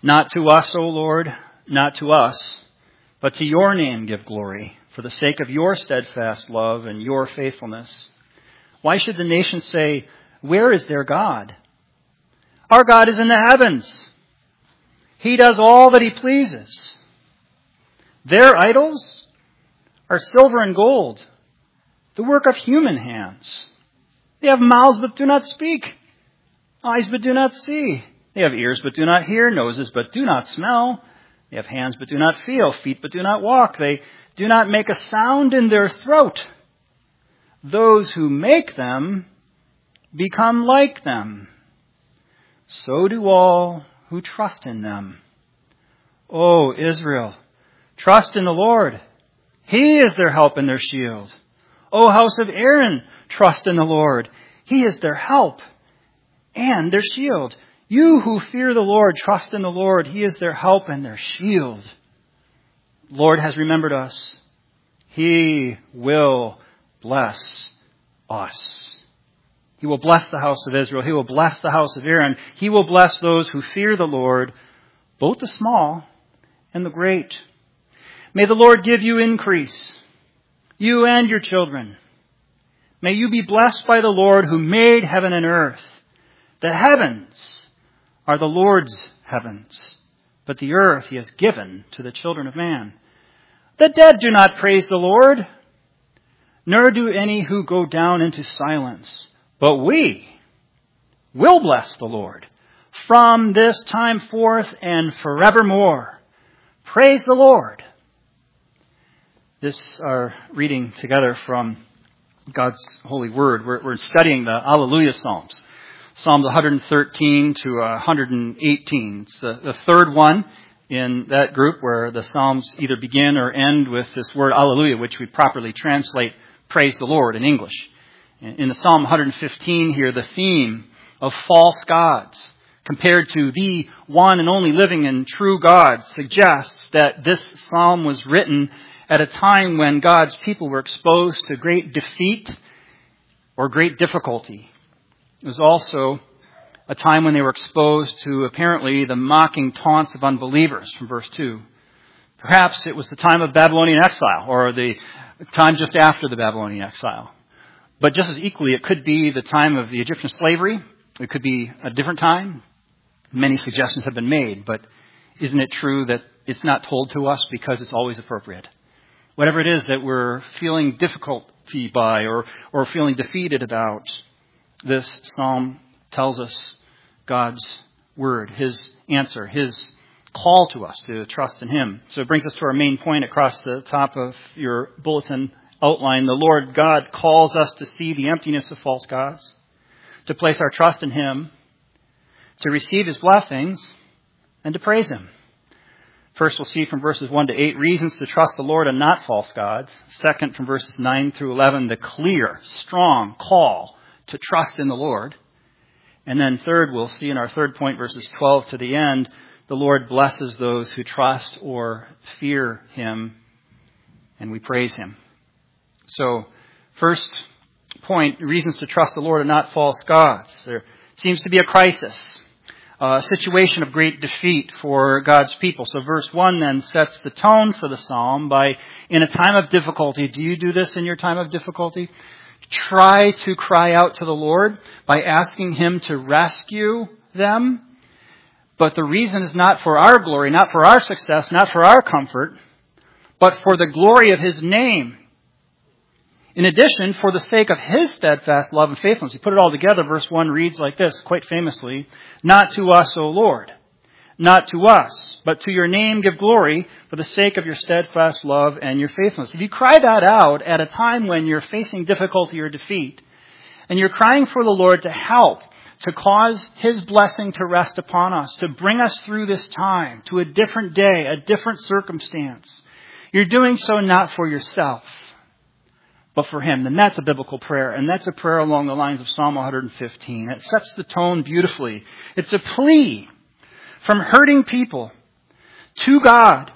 Not to us, O Lord, not to us, but to your name give glory, for the sake of your steadfast love and your faithfulness. Why should the nations say, where is their God? Our God is in the heavens. He does all that he pleases. Their idols are silver and gold, the work of human hands. They have mouths but do not speak, eyes but do not see. They have ears but do not hear, noses but do not smell. They have hands but do not feel, feet but do not walk. They do not make a sound in their throat. Those who make them become like them. So do all who trust in them. O Israel, trust in the Lord. He is their help and their shield. O house of Aaron, trust in the Lord. He is their help and their shield. You who fear the Lord, trust in the Lord. He is their help and their shield. The Lord has remembered us. He will bless us. He will bless the house of Israel. He will bless the house of Aaron. He will bless those who fear the Lord, both the small and the great. May the Lord give you increase, you and your children. May you be blessed by the Lord who made heaven and earth. The heavens are the Lord's heavens, but the earth he has given to the children of man. The dead do not praise the Lord, nor do any who go down into silence. But we will bless the Lord from this time forth and forevermore. Praise the Lord. This are reading together from God's holy word. We're studying the Alleluia Psalms. Psalms 113 to 118. It's the third one in that group where the Psalms either begin or end with this word Alleluia, which we properly translate praise the Lord in English. In the Psalm 115 here, the theme of false gods compared to the one and only living and true God suggests that this psalm was written at a time when God's people were exposed to great defeat or great difficulty. It was also a time when they were exposed to apparently the mocking taunts of unbelievers from verse 2. Perhaps it was the time of Babylonian exile or the time just after the Babylonian exile. But just as equally, it could be the time of the Egyptian slavery. It could be a different time. Many suggestions have been made, but isn't it true that it's not told to us because it's always appropriate? Whatever it is that we're feeling difficulty by or feeling defeated about, this psalm tells us God's word, his answer, his call to us to trust in him. So it brings us to our main point across the top of your bulletin outline. The Lord God calls us to see the emptiness of false gods, to place our trust in him, to receive his blessings, and to praise him. First, we'll see from verses 1 to 8 reasons to trust the Lord and not false gods. Second, from verses 9 through 11, the clear, strong call to trust in the Lord. And then third, we'll see in our third point, verses 12 to the end, the Lord blesses those who trust or fear him, and we praise him. So, first point, reasons to trust the Lord and not false gods. There seems to be a crisis, a situation of great defeat for God's people. So verse 1 then sets the tone for the psalm by, in a time of difficulty, do you do this in your time of difficulty? Try to cry out to the Lord by asking him to rescue them. But the reason is not for our glory, not for our success, not for our comfort, but for the glory of his name. In addition, for the sake of his steadfast love and faithfulness. You put it all together, verse 1 reads like this, quite famously, not to us, O Lord, not to us, but to your name give glory for the sake of your steadfast love and your faithfulness. If you cry that out at a time when you're facing difficulty or defeat, and you're crying for the Lord to help, to cause his blessing to rest upon us, to bring us through this time, to a different day, a different circumstance, you're doing so not for yourself, but for him. Then that's a biblical prayer. And that's a prayer along the lines of Psalm 115. It sets the tone beautifully. It's a plea from hurting people to God.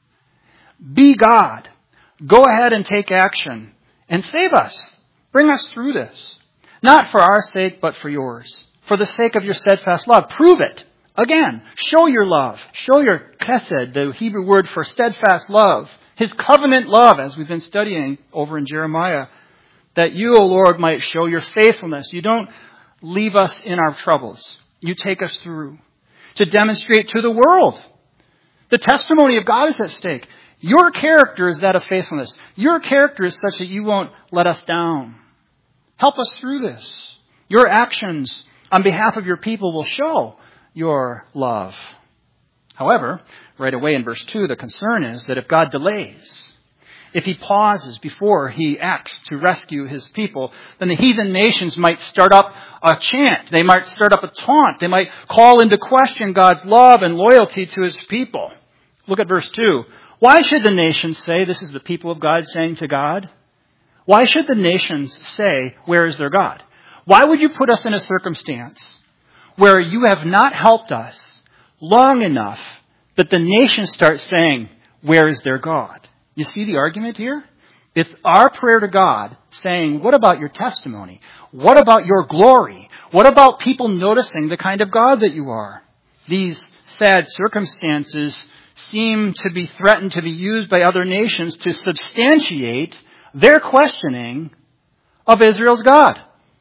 Be God. Go ahead and take action and save us. Bring us through this. Not for our sake, but for yours. For the sake of your steadfast love. Prove it Again, show your love. Show your chesed, the Hebrew word for steadfast love. His covenant love, as we've been studying over in Jeremiah. That you, O Lord, might show your faithfulness. You don't leave us in our troubles. You take us through. To demonstrate to the world. The testimony of God is at stake. Your character is that of faithfulness. Your character is such that you won't let us down. Help us through this. Your actions on behalf of your people will show your love. However, right away in verse 2, the concern is that if God delays, if he pauses before he acts to rescue his people, then the heathen nations might start up a chant. They might start up a taunt. They might call into question God's love and loyalty to his people. Look at verse 2. Why should the nations say, this is the people of God saying to God, why should the nations say, where is their God? Why would you put us in a circumstance where you have not helped us long enough that the nations start saying, where is their God? You see the argument here? It's our prayer to God saying, what about your testimony? What about your glory? What about people noticing the kind of God that you are? These sad circumstances seem to be threatened to be used by other nations to substantiate their questioning of Israel's God.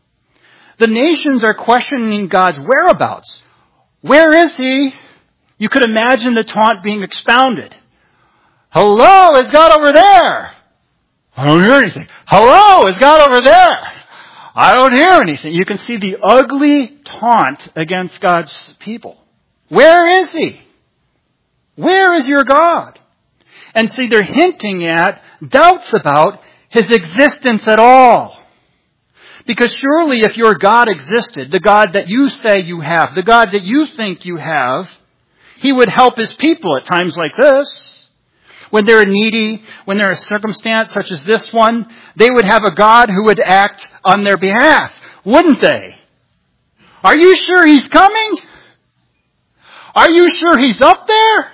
The nations are questioning God's whereabouts. Where is he? You could imagine the taunt being expounded. Hello, is God over there? I don't hear anything. Hello, is God over there? I don't hear anything. You can see the ugly taunt against God's people. Where is he? Where is your God? And see, they're hinting at doubts about his existence at all. Because surely if your God existed, the God that you say you have, the God that you think you have, he would help his people at times like this. When they're needy, when they're in a circumstance such as this one, they would have a God who would act on their behalf, wouldn't they? Are you sure he's coming? Are you sure he's up there?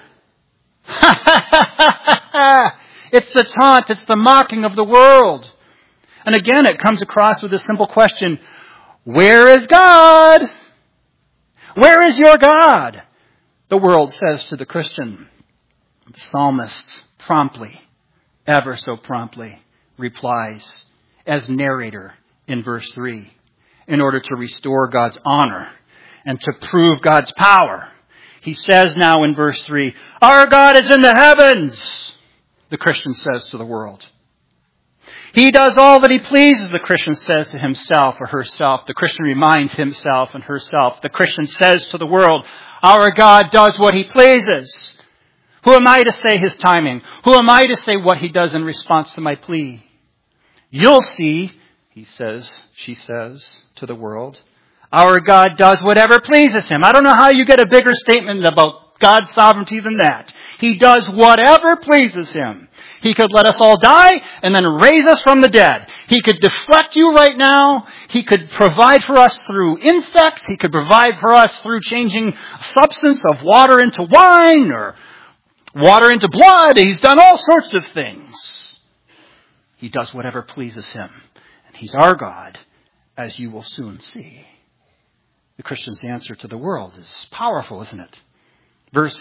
It's the taunt, it's the mocking of the world. And again, it comes across with a simple question, where is God? Where is your God? The world says to the Christian. The psalmist promptly, ever so promptly, replies as narrator in verse 3, in order to restore God's honor and to prove God's power. He says now in verse 3, our God is in the heavens, the Christian says to the world. He does all that he pleases, the Christian says to himself or herself. The Christian reminds himself and herself. The Christian says to the world, our God does what he pleases. Who am I to say his timing? Who am I to say what he does in response to my plea? You'll see, he says, she says to the world, our God does whatever pleases him. I don't know how you get a bigger statement about God's sovereignty than that. He does whatever pleases him. He could let us all die and then raise us from the dead. He could deflect you right now. He could provide for us through insects. He could provide for us through changing substance of water into wine or water into blood. He's done all sorts of things. He does whatever pleases him. And he's our God, as you will soon see. The Christian's answer to the world is powerful, isn't it? Verse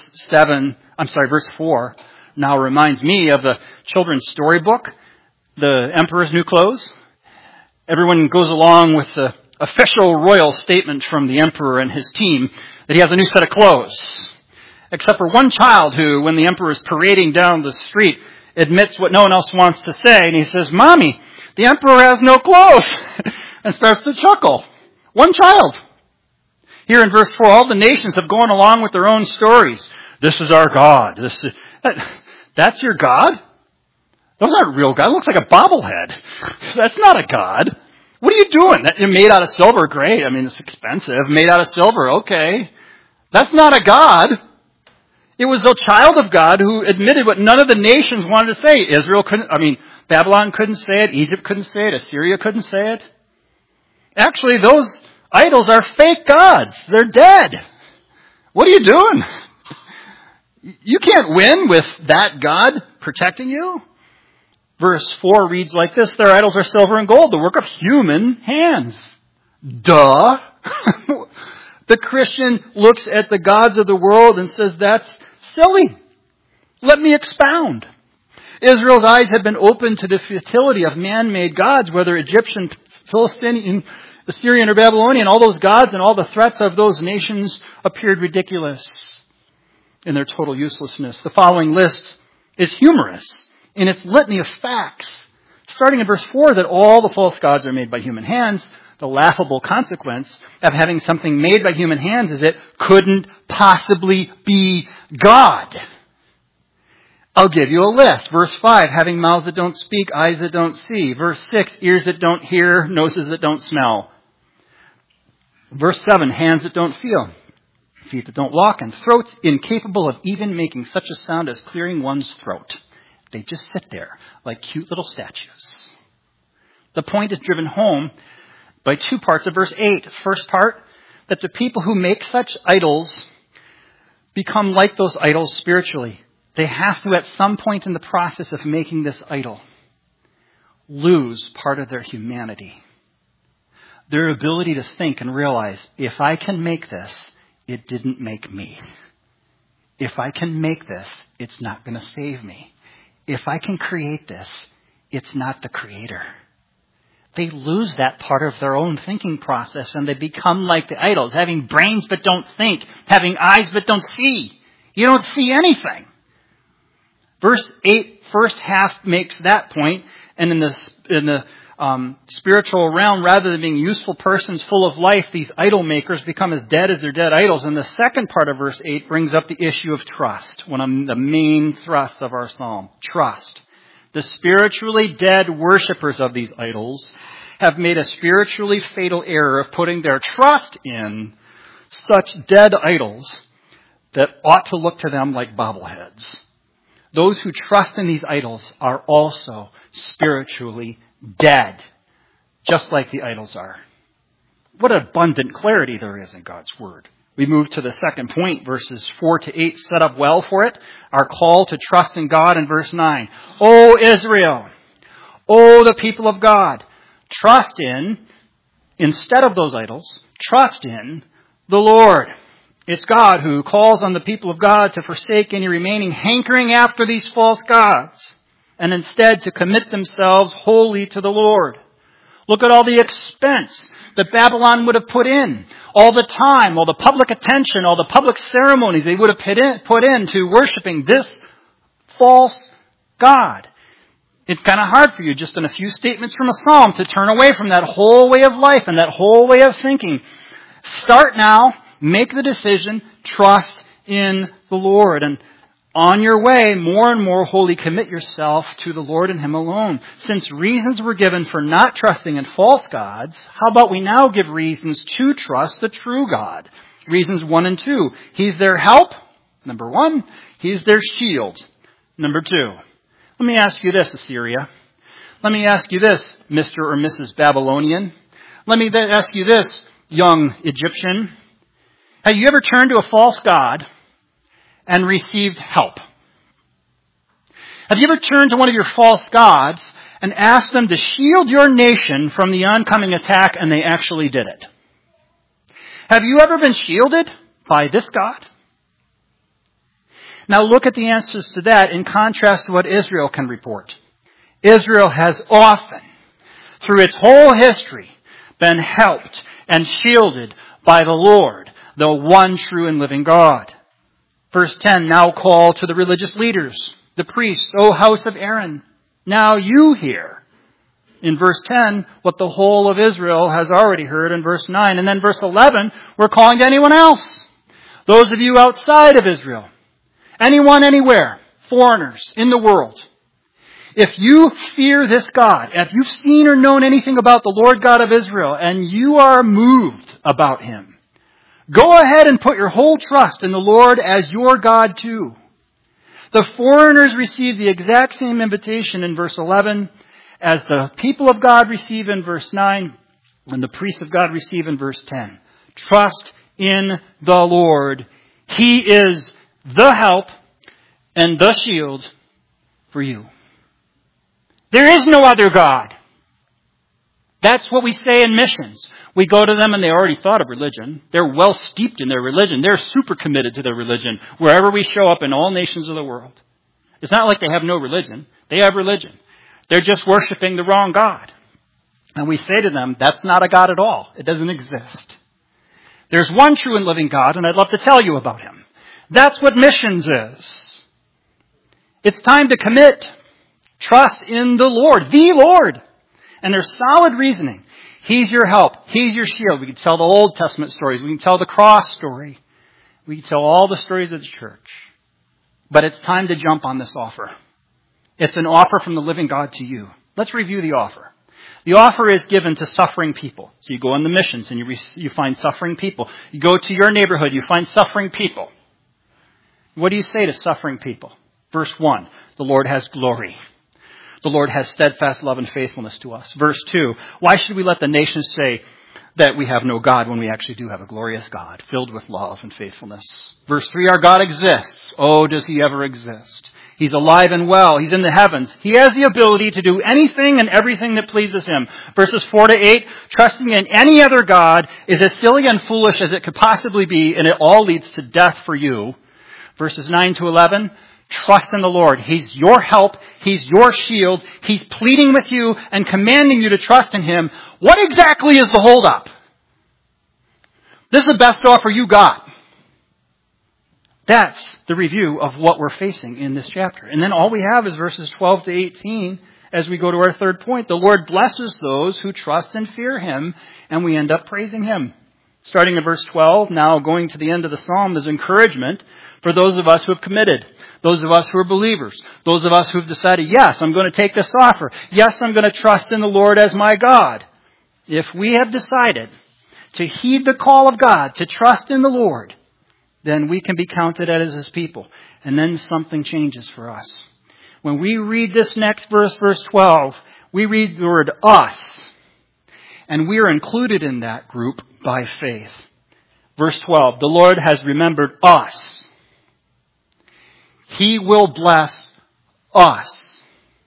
4 now reminds me of the children's storybook, The Emperor's New Clothes. Everyone goes along with the official royal statement from the emperor and his team that he has a new set of clothes. Except for one child who, when the emperor is parading down the street, admits what no one else wants to say. And he says, Mommy, the emperor has no clothes. And starts to chuckle. One child. Here in verse 4, all the nations have gone along with their own stories. This is our God. That's your God? Those aren't real God. It looks like a bobblehead. That's not a God. What are you doing? You're made out of silver. Great. I mean, it's expensive. Made out of silver. Okay. That's not a God. It was the child of God who admitted what none of the nations wanted to say. Babylon couldn't say it. Egypt couldn't say it. Assyria couldn't say it. Actually, those idols are fake gods. They're dead. What are you doing? You can't win with that God protecting you. Verse 4 reads like this, their idols are silver and gold, the work of human hands. Duh. The Christian looks at the gods of the world and says, that's silly. Let me expound. Israel's eyes had been opened to the futility of man-made gods, whether Egyptian, Philistine, Assyrian, or Babylonian. All those gods and all the threats of those nations appeared ridiculous in their total uselessness. The following list is humorous in its litany of facts. Starting in verse 4, that all the false gods are made by human hands. The laughable consequence of having something made by human hands is it couldn't possibly be God. I'll give you a list. Verse 5, having mouths that don't speak, eyes that don't see. Verse 6, ears that don't hear, noses that don't smell. Verse 7, hands that don't feel, feet that don't walk, and throats incapable of even making such a sound as clearing one's throat. They just sit there like cute little statues. The point is driven home by two parts of verse 8. First part, that the people who make such idols become like those idols spiritually. They have to, at some point in the process of making this idol, lose part of their humanity. Their ability to think and realize, if I can make this, it didn't make me. If I can make this, it's not going to save me. If I can create this, it's not the creator. They lose that part of their own thinking process and they become like the idols, having brains but don't think, having eyes but don't see. You don't see anything. Verse 8, first half makes that point, and in the spiritual realm, rather than being useful persons full of life, these idol makers become as dead as their dead idols. And the second part of verse 8 brings up the issue of trust, one of the main thrusts of our psalm. Trust. The spiritually dead worshippers of these idols have made a spiritually fatal error of putting their trust in such dead idols that ought to look to them like bobbleheads. Those who trust in these idols are also spiritually dead, just like the idols are. What abundant clarity there is in God's Word. We move to the second point, verses 4 to 8 set up well for it. Our call to trust in God in verse 9. O Israel, O the people of God, trust in, instead of those idols, trust in the Lord. It's God who calls on the people of God to forsake any remaining hankering after these false gods and instead to commit themselves wholly to the Lord. Look at all the expense that Babylon would have put in, all the time, all the public attention, all the public ceremonies they would have put into worshiping this false God. It's kind of hard for you just in a few statements from a psalm to turn away from that whole way of life and that whole way of thinking. Start now. Make the decision, trust in the Lord. And on your way, more and more wholly commit yourself to the Lord and Him alone. Since reasons were given for not trusting in false gods, how about we now give reasons to trust the true God? Reasons 1 and 2. He's their help, number 1. He's their shield, number 2. Let me ask you this, Assyria. Let me ask you this, Mr. or Mrs. Babylonian. Let me ask you this, young Egyptian. Have you ever turned to a false god and received help? Have you ever turned to one of your false gods and asked them to shield your nation from the oncoming attack and they actually did it? Have you ever been shielded by this God? Now look at the answers to that in contrast to what Israel can report. Israel has often, through its whole history, been helped and shielded by the Lord, the one true and living God. Verse 10, now call to the religious leaders, the priests, O house of Aaron. Now you hear. In verse 10, what the whole of Israel has already heard in verse 9. And then verse 11, we're calling to anyone else. Those of you outside of Israel. Anyone, anywhere. Foreigners in the world. If you fear this God, if you've seen or known anything about the Lord God of Israel, and you are moved about Him, go ahead and put your whole trust in the Lord as your God too. The foreigners receive the exact same invitation in verse 11 as the people of God receive in verse 9 and the priests of God receive in verse 10. Trust in the Lord. He is the help and the shield for you. There is no other God. That's what we say in missions. We go to them and they already thought of religion. They're well steeped in their religion. They're super committed to their religion wherever we show up in all nations of the world. It's not like they have no religion. They have religion. They're just worshiping the wrong God. And we say to them, that's not a God at all. It doesn't exist. There's one true and living God, and I'd love to tell you about him. That's what missions is. It's time to commit. Trust in the Lord. And there's solid reasoning. He's your help. He's your shield. We can tell the Old Testament stories. We can tell the cross story. We can tell all the stories of the church. But it's time to jump on this offer. It's an offer from the living God to you. Let's review the offer. The offer is given to suffering people. So you go on the missions and you find suffering people. You go to your neighborhood, you find suffering people. What do you say to suffering people? Verse 1, the Lord has glory. The Lord has steadfast love and faithfulness to us. Verse 2, why should we let the nations say that we have no God when we actually do have a glorious God filled with love and faithfulness? Verse 3, our God exists. Oh, does he ever exist? He's alive and well. He's in the heavens. He has the ability to do anything and everything that pleases him. Verses 4 to 8, trusting in any other God is as silly and foolish as it could possibly be, and it all leads to death for you. Verses 9 to 11, trust in the Lord. He's your help. He's your shield. He's pleading with you and commanding you to trust in him. What exactly is the holdup? This is the best offer you got. That's the review of what we're facing in this chapter. And then all we have is verses 12 to 18 as we go to our third point. The Lord blesses those who trust and fear him, and we end up praising him. Starting at verse 12, now going to the end of the psalm is encouragement for those of us who have committed, those of us who are believers, those of us who have decided, yes, I'm going to take this offer. Yes, I'm going to trust in the Lord as my God. If we have decided to heed the call of God, to trust in the Lord, then we can be counted as his people. And then something changes for us. When we read this next verse, verse 12, we read the word us. And we are included in that group by faith. Verse 12, the Lord has remembered us. He will bless us.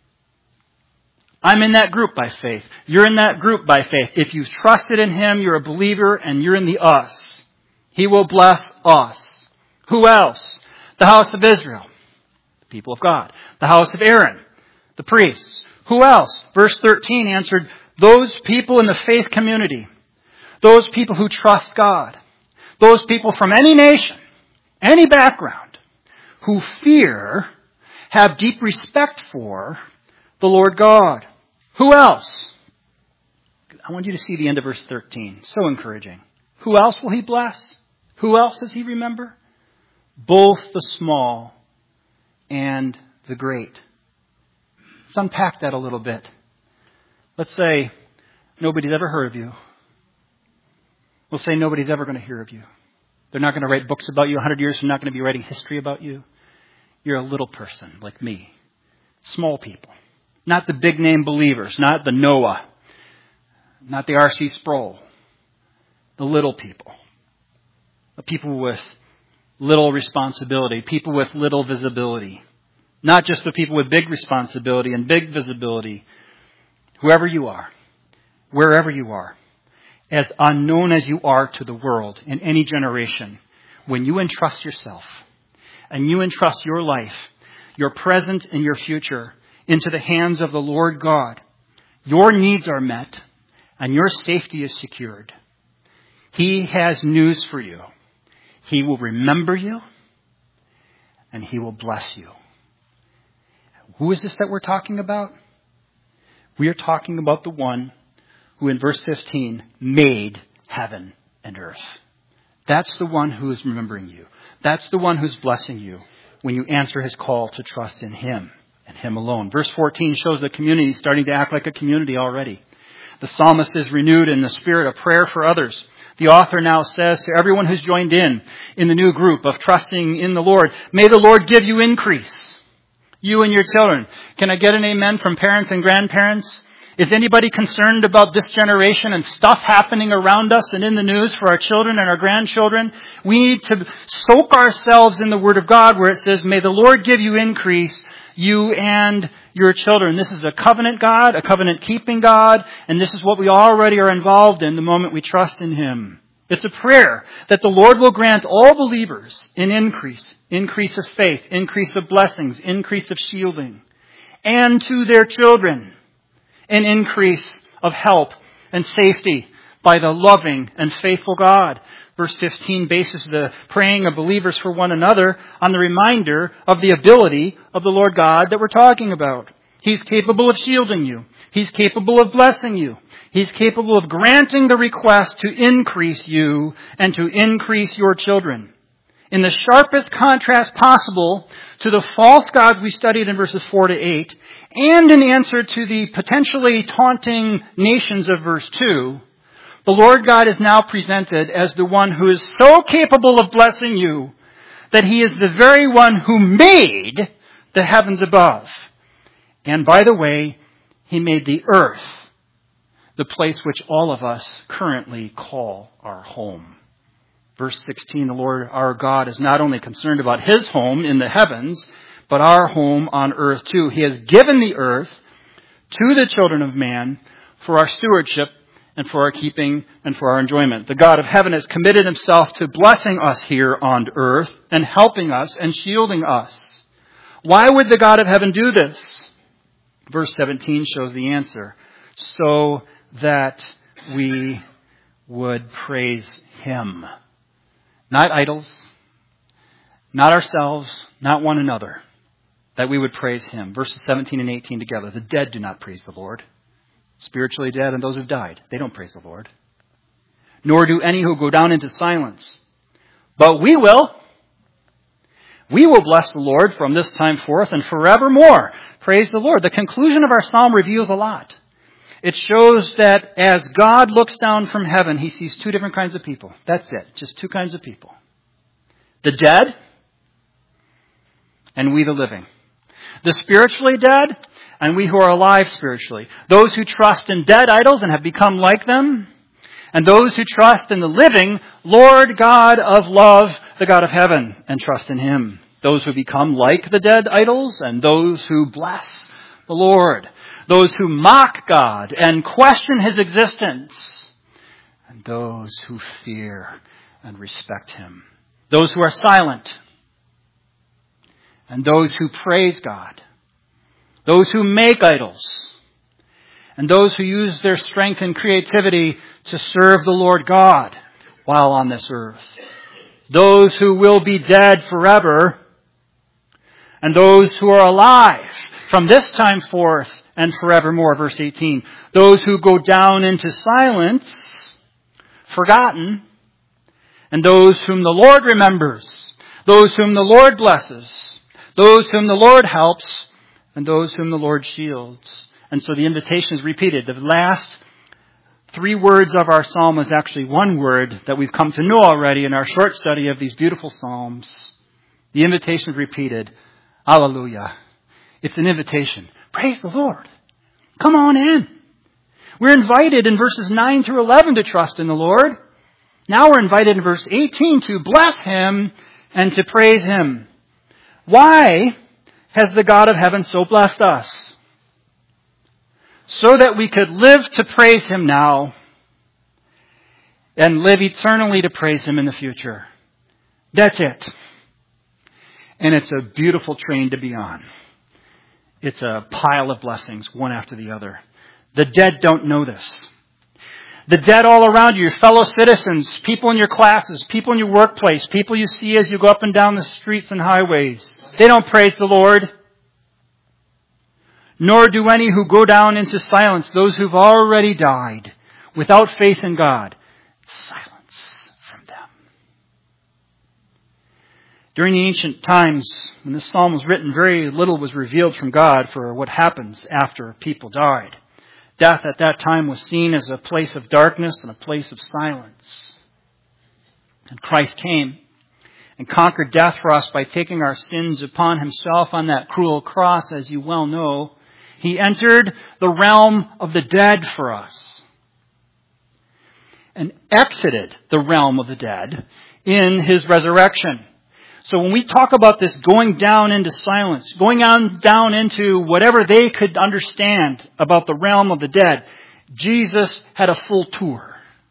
I'm in that group by faith. You're in that group by faith. If you've trusted in him, you're a believer and you're in the us. He will bless us. Who else? The house of Israel, the people of God. The house of Aaron, the priests. Who else? Verse 13 answered, those people in the faith community. Those people who trust God. Those people from any nation, any background, who fear, have deep respect for the Lord God. Who else? I want you to see the end of verse 13. So encouraging. Who else will he bless? Who else does he remember? Both the small and the great. Let's unpack that a little bit. Let's say nobody's ever heard of you. We'll say nobody's ever going to hear of you. They're not going to write books about you 100 years from now, not going to be writing history about you. You're a little person like me. Small people. Not the big name believers. Not the Noah. Not the R.C. Sproul. The little people. The people with little responsibility. People with little visibility. Not just the people with big responsibility and big visibility. Whoever you are. Wherever you are. As unknown as you are to the world in any generation. When you entrust yourself. And you entrust your life. Your present and your future. Into the hands of the Lord God. Your needs are met. And your safety is secured. He has news for you. He will remember you. And he will bless you. Who is this that we're talking about? We are talking about the one who in verse 15 made heaven and earth. That's the one who is remembering you. That's the one who's blessing you when you answer his call to trust in him and him alone. Verse 14 shows the community starting to act like a community already. The psalmist is renewed in the spirit of prayer for others. The author now says to everyone who's joined in the new group of trusting in the Lord, may the Lord give you increase, you and your children. Can I get an amen from parents and grandparents? Is anybody concerned about this generation and stuff happening around us and in the news for our children and our grandchildren? We need to soak ourselves in the Word of God where it says, may the Lord give you increase, you and your children. This is a covenant God, a covenant-keeping God, and this is what we already are involved in the moment we trust in Him. It's a prayer that the Lord will grant all believers an increase of faith, increase of blessings, increase of shielding, and to their children an increase of help and safety by the loving and faithful God. Verse 15 bases the praying of believers for one another on the reminder of the ability of the Lord God that we're talking about. He's capable of shielding you. He's capable of blessing you. He's capable of granting the request to increase you and to increase your children. In the sharpest contrast possible to the false gods we studied in verses 4 to 8, and in answer to the potentially taunting nations of verse 2, the Lord God is now presented as the one who is so capable of blessing you that He is the very one who made the heavens above. And by the way, He made the earth, the place which all of us currently call our home. Verse 16, the Lord our God is not only concerned about His home in the heavens, but our home on earth too. He has given the earth to the children of man for our stewardship and for our keeping and for our enjoyment. The God of heaven has committed Himself to blessing us here on earth and helping us and shielding us. Why would the God of heaven do this? Verse 17 shows the answer. So that we would praise Him. Not idols, not ourselves, not one another. That we would praise Him. Verses 17 and 18 together. The dead do not praise the Lord. Spiritually dead and those who've died, they don't praise the Lord. Nor do any who go down into silence. But we will. We will bless the Lord from this time forth and forevermore. Praise the Lord. The conclusion of our psalm reveals a lot. It shows that as God looks down from heaven, He sees two different kinds of people. That's it. Just two kinds of people. The dead and we the living. The spiritually dead and we who are alive spiritually. Those who trust in dead idols and have become like them. And those who trust in the living Lord God of love, the God of heaven, and trust in Him. Those who become like the dead idols and those who bless the Lord. Those who mock God and question His existence. And those who fear and respect Him. Those who are silent. And those who praise God. Those who make idols. And those who use their strength and creativity to serve the Lord God while on this earth. Those who will be dead forever. And those who are alive from this time forth and forevermore. Verse 18. Those who go down into silence, forgotten, and those whom the Lord remembers, those whom the Lord blesses, those whom the Lord helps, and those whom the Lord shields. And so the invitation is repeated. The last three words of our psalm is actually one word that we've come to know already in our short study of these beautiful psalms. The invitation is repeated. Hallelujah. It's an invitation. Praise the Lord. Come on in. We're invited in verses 9 through 11 to trust in the Lord. Now we're invited in verse 18 to bless Him and to praise Him. Why has the God of heaven so blessed us? So that we could live to praise Him now and live eternally to praise Him in the future. That's it. And it's a beautiful train to be on. It's a pile of blessings, one after the other. The dead don't know this. The dead all around you, your fellow citizens, people in your classes, people in your workplace, people you see as you go up and down the streets and highways, they don't praise the Lord. Nor do any who go down into silence, those who've already died without faith in God. Silence from them. During the ancient times, when this psalm was written, very little was revealed from God for what happens after people died. Death at that time was seen as a place of darkness and a place of silence. And Christ came and conquered death for us by taking our sins upon Himself on that cruel cross, as you well know. He entered the realm of the dead for us and exited the realm of the dead in His resurrection, So when we talk about this going down into silence, going on down into whatever they could understand about the realm of the dead, Jesus had a full tour.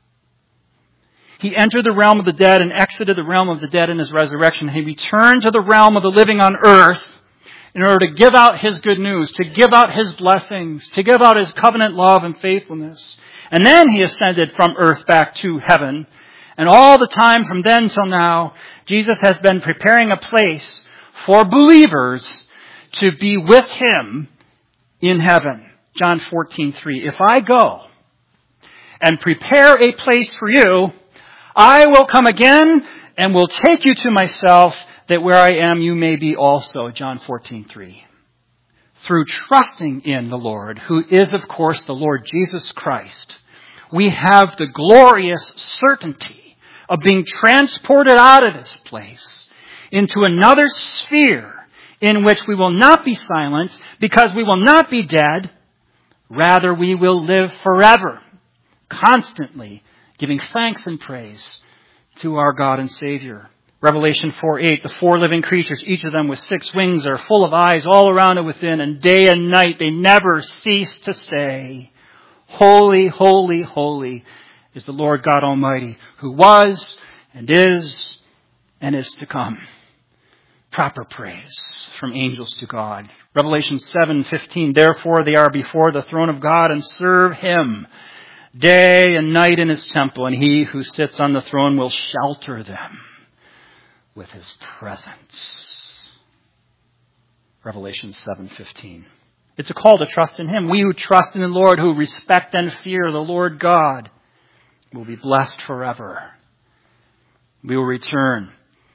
He entered the realm of the dead and exited the realm of the dead in His resurrection. He returned to the realm of the living on earth in order to give out His good news, to give out His blessings, to give out His covenant love and faithfulness. And then He ascended from earth back to heaven. And all the time from then till now, Jesus has been preparing a place for believers to be with Him in heaven. John 14:3. If I go and prepare a place for you, I will come again and will take you to myself, that where I am you may be also. John 14:3. Through trusting in the Lord, who is of course the Lord Jesus Christ, we have the glorious certainty of being transported out of this place into another sphere in which we will not be silent because we will not be dead. Rather, we will live forever, constantly giving thanks and praise to our God and Savior. Revelation 4:8, the four living creatures, each of them with 6 wings, are full of eyes all around and within, and day and night they never cease to say, Holy, holy, holy is the Lord God Almighty, who was and is to come. Proper praise from angels to God. Revelation 7:15, therefore they are before the throne of God and serve Him day and night in His temple, and He who sits on the throne will shelter them with His presence. Revelation 7:15. It's a call to trust in Him. We who trust in the Lord, who respect and fear the Lord God, will be blessed forever. We will return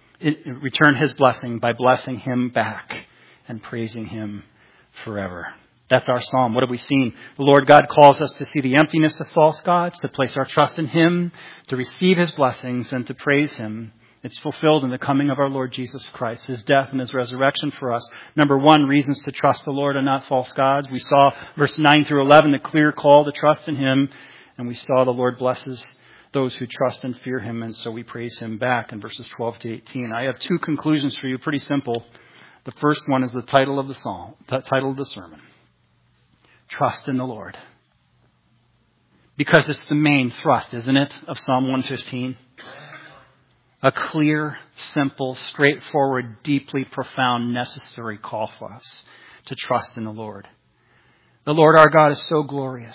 His blessing by blessing Him back and praising Him forever. That's our psalm. What have we seen? The Lord God calls us to see the emptiness of false gods, to place our trust in Him, to receive His blessings, and to praise Him. It's fulfilled in the coming of our Lord Jesus Christ, His death and His resurrection for us. Number 1, reasons to trust the Lord and not false gods. We saw verse 9 through 11, the clear call to trust in Him. And we saw the Lord blesses those who trust and fear Him, and so we praise Him back in verses 12 to 18. I have 2 conclusions for you, pretty simple. The first one is the title of the psalm, the title of the sermon. Trust in the Lord. Because it's the main thrust, isn't it, of Psalm 115? A clear, simple, straightforward, deeply profound, necessary call for us to trust in the Lord. The Lord our God is so glorious.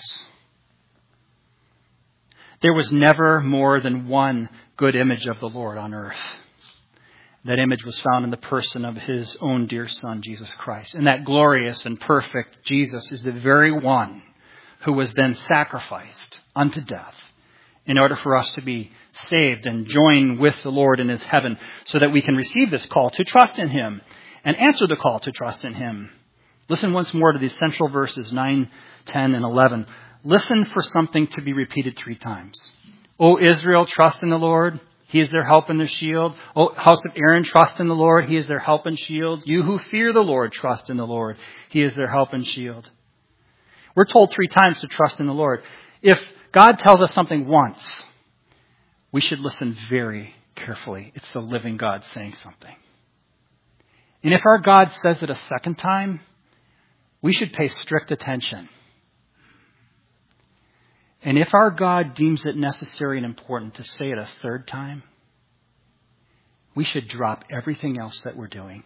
There was never more than one good image of the Lord on earth. That image was found in the person of His own dear Son, Jesus Christ. And that glorious and perfect Jesus is the very one who was then sacrificed unto death in order for us to be saved and join with the Lord in His heaven, so that we can receive this call to trust in Him and answer the call to trust in Him. Listen once more to these central verses 9, 10, and 11. Listen for something to be repeated 3 times. O Israel, trust in the Lord. He is their help and their shield. O house of Aaron, trust in the Lord. He is their help and shield. You who fear the Lord, trust in the Lord. He is their help and shield. We're told 3 times to trust in the Lord. If God tells us something once, we should listen very carefully. It's the living God saying something. And if our God says it a second time, we should pay strict attention. And if our God deems it necessary and important to say it a third time, we should drop everything else that we're doing.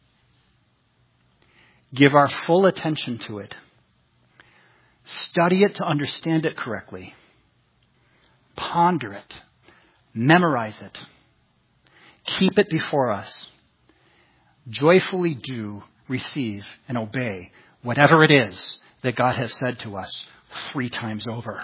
Give our full attention to it. Study it to understand it correctly. Ponder it. Memorize it. Keep it before us. Joyfully do, receive, and obey whatever it is that God has said to us 3 times over.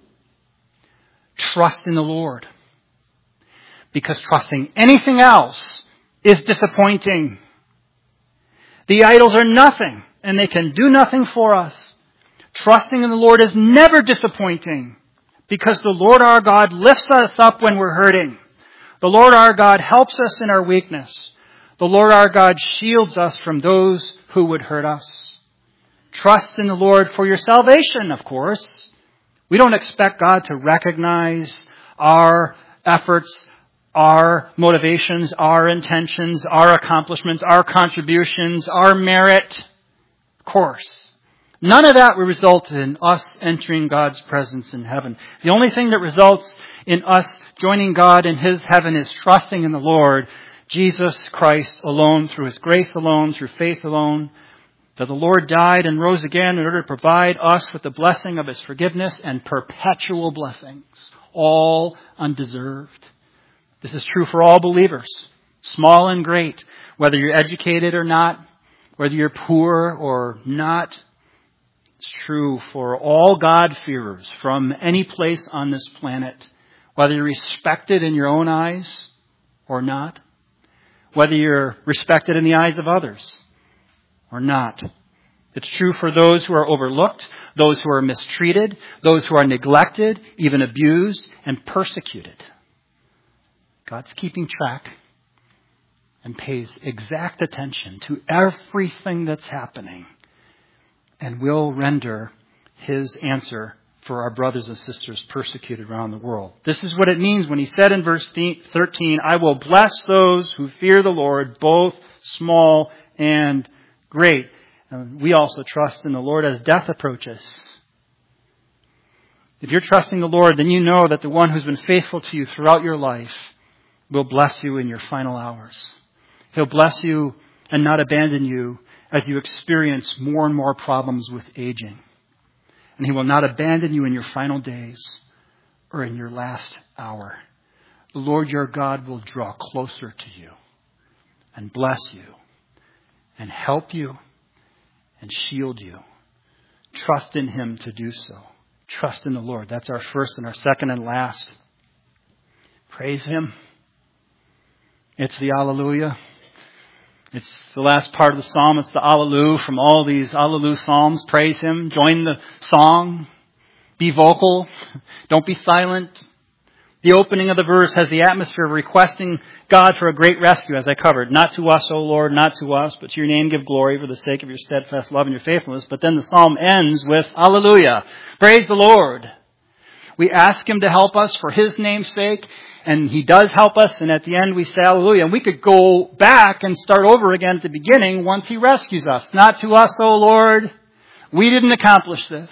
Trust in the Lord. Because trusting anything else is disappointing. The idols are nothing, and they can do nothing for us. Trusting in the Lord is never disappointing, because the Lord our God lifts us up when we're hurting. The Lord our God helps us in our weakness. The Lord our God shields us from those who would hurt us. Trust in the Lord for your salvation, of course. We don't expect God to recognize our efforts our motivations, our intentions, our accomplishments, our contributions, our merit. Of course. None of that will result in us entering God's presence in heaven. The only thing that results in us joining God in His heaven is trusting in the Lord, Jesus Christ alone, through His grace alone, through faith alone, that the Lord died and rose again in order to provide us with the blessing of His forgiveness and perpetual blessings, all undeserved. This is true for all believers, small and great, whether you're educated or not, whether you're poor or not. It's true for all God-fearers from any place on this planet, whether you're respected in your own eyes or not, whether you're respected in the eyes of others or not. It's true for those who are overlooked, those who are mistreated, those who are neglected, even abused and persecuted. God's keeping track and pays exact attention to everything that's happening, and will render His answer for our brothers and sisters persecuted around the world. This is what it means when He said in verse 13, I will bless those who fear the Lord, both small and great. And we also trust in the Lord as death approaches. If you're trusting the Lord, then you know that the one who's been faithful to you throughout your life will bless you in your final hours. He'll bless you and not abandon you as you experience more and more problems with aging. And He will not abandon you in your final days or in your last hour. The Lord your God will draw closer to you and bless you and help you and shield you. Trust in Him to do so. Trust in the Lord. That's our first and our second and last. Praise Him. It's the Alleluia. It's the last part of the psalm. It's the Alleluia from all these Alleluia psalms. Praise Him. Join the song. Be vocal. Don't be silent. The opening of the verse has the atmosphere of requesting God for a great rescue, as I covered. Not to us, O Lord, not to us, but to your name give glory for the sake of your steadfast love and your faithfulness. But then the psalm ends with Alleluia. Praise the Lord. We ask Him to help us for His name's sake, and He does help us, and at the end we say Alleluia. And we could go back and start over again at the beginning once He rescues us. Not to us, O Lord. We didn't accomplish this.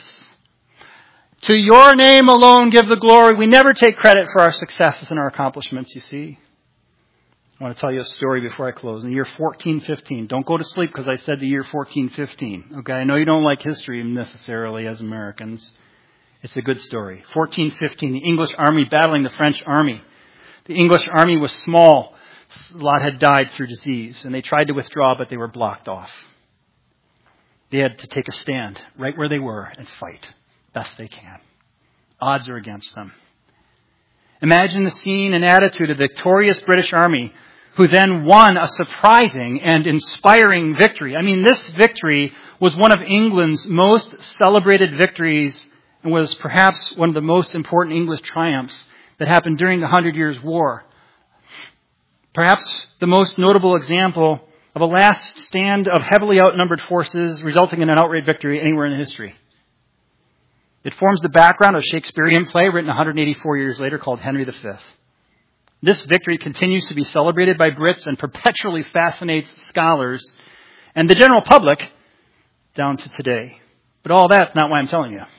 To your name alone give the glory. We never take credit for our successes and our accomplishments, you see. I want to tell you a story before I close. In the year 1415, don't go to sleep because I said the year 1415. Okay, I know you don't like history necessarily as Americans. It's a good story. 1415, the English army battling the French army. The English army was small. A lot had died through disease, and they tried to withdraw, but they were blocked off. They had to take a stand right where they were and fight best they can. Odds are against them. Imagine the scene and attitude of the victorious British army, who then won a surprising and inspiring victory. I mean, this victory was one of England's most celebrated victories and was perhaps one of the most important English triumphs that happened during the 100 Years' War. Perhaps the most notable example of a last stand of heavily outnumbered forces resulting in an outright victory anywhere in history. It forms the background of a Shakespearean play written 184 years later called Henry V. This victory continues to be celebrated by Brits and perpetually fascinates scholars and the general public down to today. But all that's not why I'm telling you.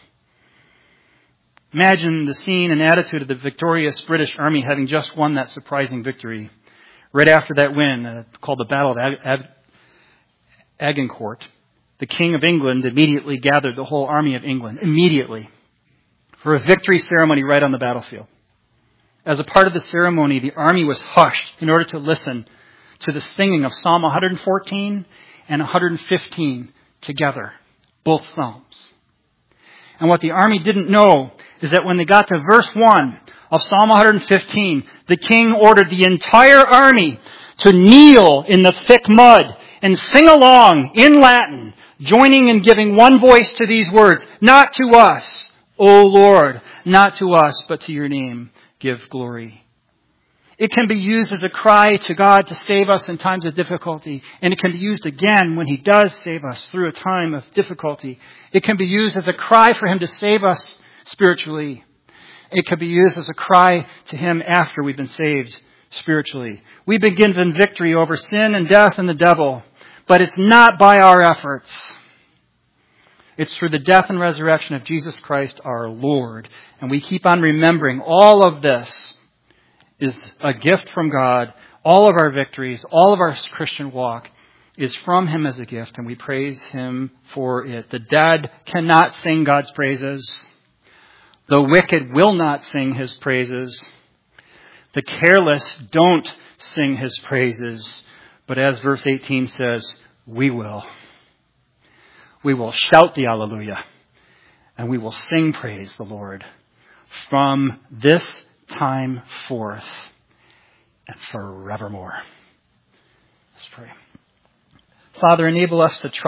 Imagine the scene and attitude of the victorious British army having just won that surprising victory. Right after that win, called the Battle of Agincourt, the King of England immediately gathered the whole army of England, immediately, for a victory ceremony right on the battlefield. As a part of the ceremony, the army was hushed in order to listen to the singing of Psalm 114 and 115 together, both psalms. And what the army didn't know is that when they got to verse 1 of Psalm 115, the king ordered the entire army to kneel in the thick mud and sing along in Latin, joining and giving one voice to these words, not to us, O Lord, not to us, but to your name give glory. It can be used as a cry to God to save us in times of difficulty, and it can be used again when He does save us through a time of difficulty. It can be used as a cry for Him to save us spiritually. It can be used as a cry to Him after we've been saved spiritually. We've been given victory over sin and death and the devil, but it's not by our efforts. It's through the death and resurrection of Jesus Christ our Lord. And we keep on remembering all of this is a gift from God. All of our victories, all of our Christian walk is from Him as a gift, and we praise Him for it. The dead cannot sing God's praises. The wicked will not sing His praises. The careless don't sing His praises. But as verse 18 says, we will. We will shout the Alleluia, and we will sing praise the Lord from this time forth and forevermore. Let's pray. Father, enable us to trust